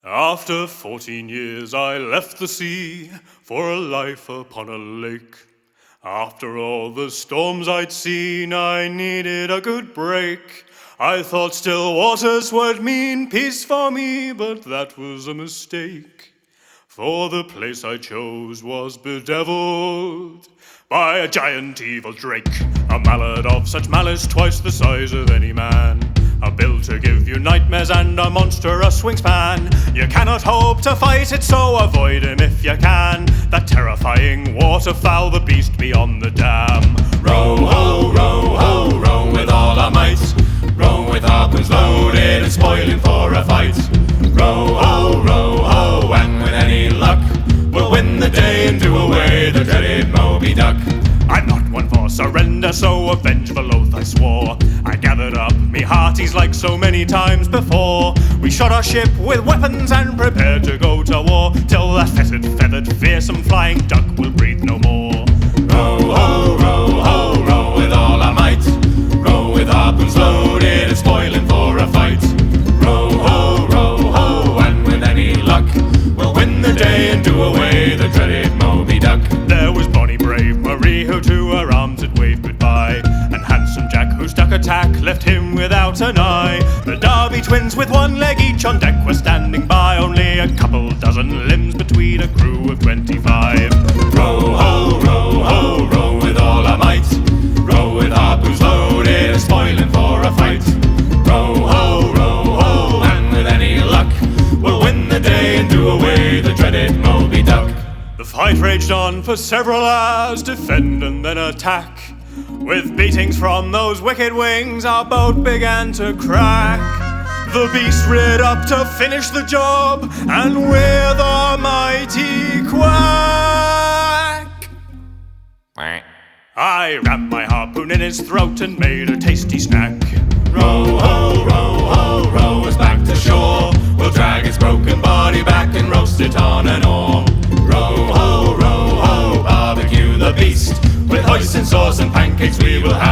After 14 years I left the sea for a life upon a lake. After all the storms I'd seen, I needed a good break. I thought still waters would mean peace for me, but that was a mistake. For the place I chose was bedeviled by a giant evil drake, a mallard of such malice twice the size of any man, a build to give you nightmares and a monstrous wingspan. You cannot hope to fight it, so avoid him if you can. That terrifying waterfowl, the beast beyond the dam. Row, ho, row, ho, row with all our might. Row with harpoons loaded and spoiling for a fight. Row, ho, and with any luck, we'll win the day and do away the dreaded Moby Duck. I'm not one for surrender, so a vengeful oath I swore. I gathered up me hearties like so many times before. We shot our ship with weapons and prepared to go to war, till that fetid, feathered, fearsome flying duck will breathe no more. Row, row with all our might. Row with harpoons loaded and spoiling for a fight. Row, ho, and with any luck, we'll win the day and do away the dreaded Moby Duck. There was bonny brave Marie, who to her arms had waved goodbye, and handsome Jack, whose duck attack left him without an eye. The Derby twins with one leg each on deck were standing by, only a couple dozen limbs between a crew of 25. Row, ho, row with all our might. Row with harpoons loaded and spoiling for a fight. Row, ho, and with any luck, we'll win the day and do away the dreaded Moby Duck. The fight raged on for several hours, defend and then attack. With beatings from those wicked wings, our boat began to crack. The beast reared up to finish the job, and with a mighty quack, I rammed my harpoon in his throat and made a tasty snack. Row, ho, row us back to shore. We'll drag its broken body back and roast it on an oar. Row, ho, barbecue the beast. With hoisin sauce and pancakes we will have